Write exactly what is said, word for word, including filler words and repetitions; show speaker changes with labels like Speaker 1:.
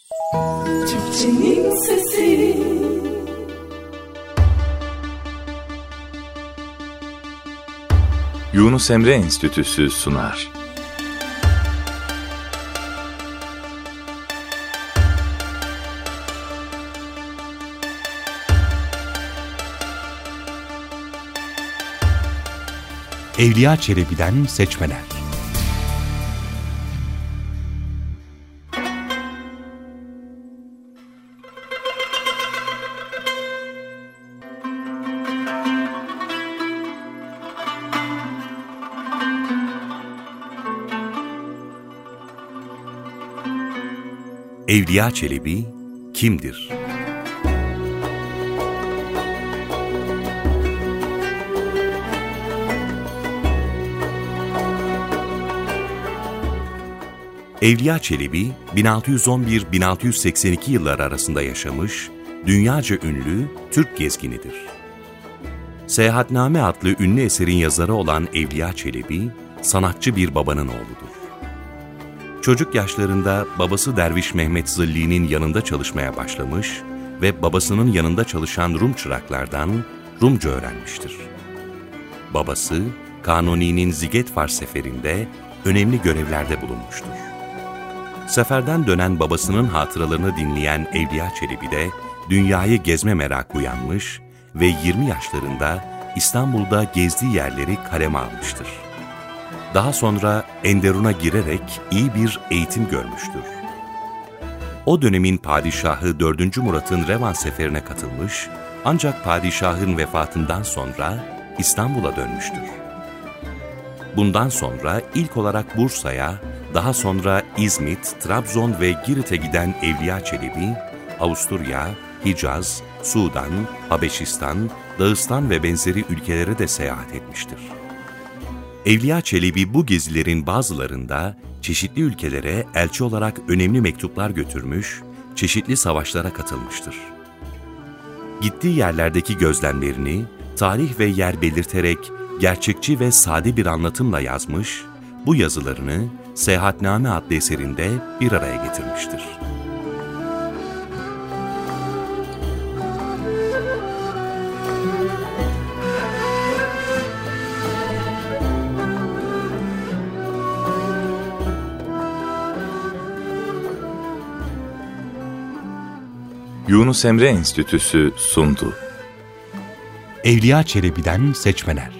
Speaker 1: Türkçenin sesi.
Speaker 2: Yunus Emre Enstitüsü sunar.
Speaker 3: Evliya Çelebi'den seçmeler. Evliya Çelebi kimdir? Evliya Çelebi, bin altı yüz on bir - bin altı yüz seksen iki yılları arasında yaşamış, dünyaca ünlü Türk gezginidir. Seyahatname adlı ünlü eserin yazarı olan Evliya Çelebi, sanatçı bir babanın oğludur. Çocuk yaşlarında babası Derviş Mehmet Zilli'nin yanında çalışmaya başlamış ve babasının yanında çalışan Rum çıraklardan Rumca öğrenmiştir. Babası, Kanuni'nin Zigetvar seferinde önemli görevlerde bulunmuştur. Seferden dönen babasının hatıralarını dinleyen Evliya Çelebi de dünyayı gezme merakı uyanmış ve yirmi yaşlarında İstanbul'da gezdiği yerleri kaleme almıştır. Daha sonra Enderun'a girerek iyi bir eğitim görmüştür. O dönemin padişahı dördüncü Murat'ın Revan seferine katılmış, ancak padişahın vefatından sonra İstanbul'a dönmüştür. Bundan sonra ilk olarak Bursa'ya, daha sonra İzmit, Trabzon ve Girit'e giden Evliya Çelebi, Avusturya, Hicaz, Sudan, Habeşistan, Dağıstan ve benzeri ülkelere de seyahat etmiştir. Evliya Çelebi bu gezilerin bazılarında çeşitli ülkelere elçi olarak önemli mektuplar götürmüş, çeşitli savaşlara katılmıştır. Gittiği yerlerdeki gözlemlerini tarih ve yer belirterek gerçekçi ve sade bir anlatımla yazmış, bu yazılarını Seyahatname adlı eserinde bir araya getirmiştir.
Speaker 2: Yunus Emre Enstitüsü sundu.
Speaker 3: Evliya Çelebi'den seçmeler.